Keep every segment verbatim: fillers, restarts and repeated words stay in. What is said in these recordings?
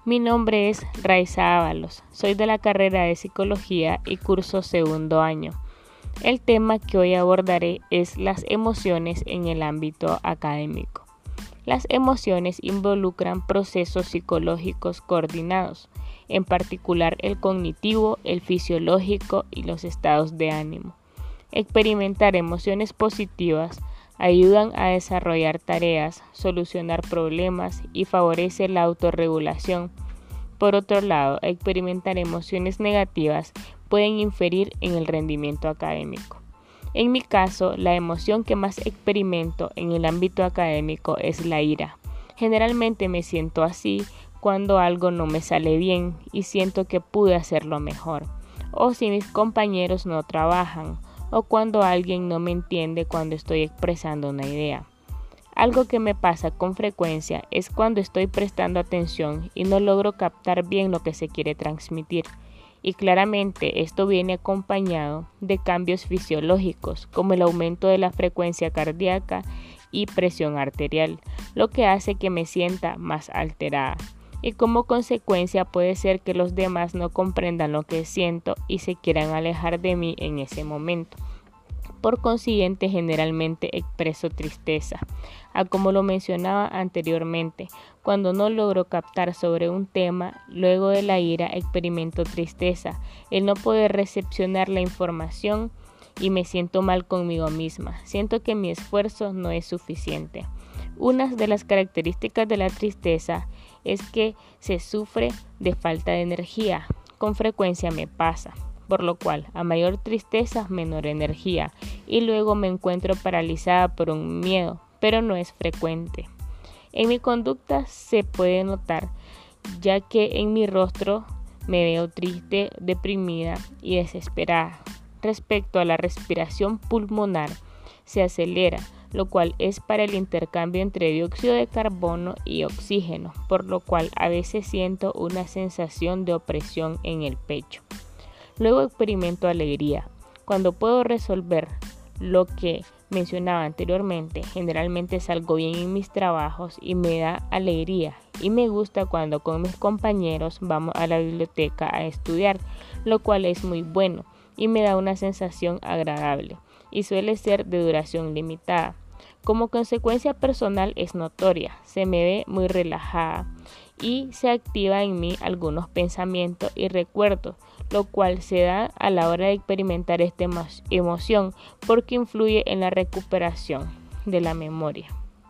Mi nombre es Raiza Ábalos, soy de la carrera de Psicología y curso segundo año. El tema que hoy abordaré es las emociones en el ámbito académico. Las emociones involucran procesos psicológicos coordinados, en particular el cognitivo, el fisiológico y los estados de ánimo. Experimentar emociones positivas ayudan a desarrollar tareas, solucionar problemas y favorece la autorregulación. Por otro lado, experimentar emociones negativas pueden inferir en el rendimiento académico. En mi caso, la emoción que más experimento en el ámbito académico es la ira. Generalmente me siento así cuando algo no me sale bien y siento que pude hacerlo mejor, o si mis compañeros no trabajan, o cuando alguien no me entiende cuando estoy expresando una idea. Algo que me pasa con frecuencia es cuando estoy prestando atención y no logro captar bien lo que se quiere transmitir. Y claramente esto viene acompañado de cambios fisiológicos como el aumento de la frecuencia cardíaca y presión arterial, lo que hace que me sienta más alterada. Y como consecuencia puede ser que los demás no comprendan lo que siento y se quieran alejar de mí en ese momento. Por consiguiente, generalmente expreso tristeza. A como lo mencionaba anteriormente, cuando no logro captar sobre un tema, luego de la ira experimento tristeza, el no poder recepcionar la información y me siento mal conmigo misma. Siento que mi esfuerzo no es suficiente. Una de las características de la tristeza es que se sufre de falta de energía. Con frecuencia me pasa, por lo cual a mayor tristeza, menor energía, y luego me encuentro paralizada por un miedo, pero no es frecuente. En mi conducta se puede notar, ya que en mi rostro me veo triste, deprimida y desesperada. Respecto a la respiración pulmonar, se acelera, lo cual es para el intercambio entre dióxido de carbono y oxígeno, por lo cual a veces siento una sensación de opresión en el pecho. Luego experimento alegría. Cuando puedo resolver lo que mencionaba anteriormente, generalmente salgo bien en mis trabajos y me da alegría. Y me gusta cuando con mis compañeros vamos a la biblioteca a estudiar, lo cual es muy bueno y me da una sensación agradable y suele ser de duración limitada. Como consecuencia personal es notoria, se me ve muy relajada y se activa en mí algunos pensamientos y recuerdos, lo cual se da a la hora de experimentar esta emoción porque influye en la recuperación de la memoria.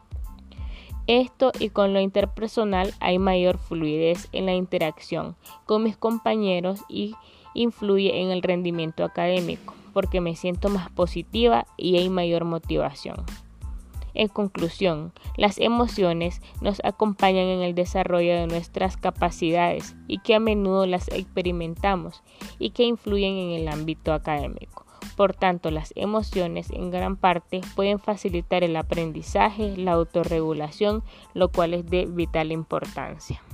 Esto y con lo interpersonal hay mayor fluidez en la interacción con mis compañeros y influye en el rendimiento académico porque me siento más positiva y hay mayor motivación. En conclusión, las emociones nos acompañan en el desarrollo de nuestras capacidades y que a menudo las experimentamos y que influyen en el ámbito académico. Por tanto, las emociones en gran parte pueden facilitar el aprendizaje, la autorregulación, lo cual es de vital importancia.